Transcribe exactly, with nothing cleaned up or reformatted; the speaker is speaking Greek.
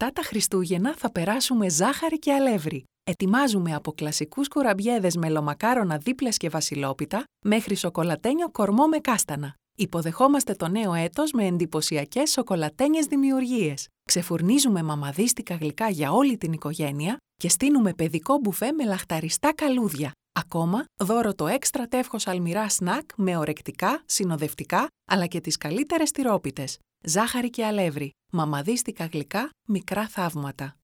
Αυτά τα Χριστούγεννα θα περάσουμε ζάχαρη και αλεύρι. Ετοιμάζουμε από κλασικούς κουραμπιέδες με λομακάρονα δίπλες και βασιλόπιτα μέχρι σοκολατένιο κορμό με κάστανα. Υποδεχόμαστε το νέο έτος με εντυπωσιακές σοκολατένιες δημιουργίες. Ξεφουρνίζουμε μαμαδίστικα γλυκά για όλη την οικογένεια και στείνουμε παιδικό μπουφέ με λαχταριστά καλούδια. Ακόμα, δώρο το έξτρα τεύχος αλμυρά σνακ με ορεκτικά, συνοδευτικά, αλλά και τις καλύτερες τυρόπιτες. Ζάχαρη και αλεύρι. Μαμαδίστικα γλυκά, μικρά θαύματα.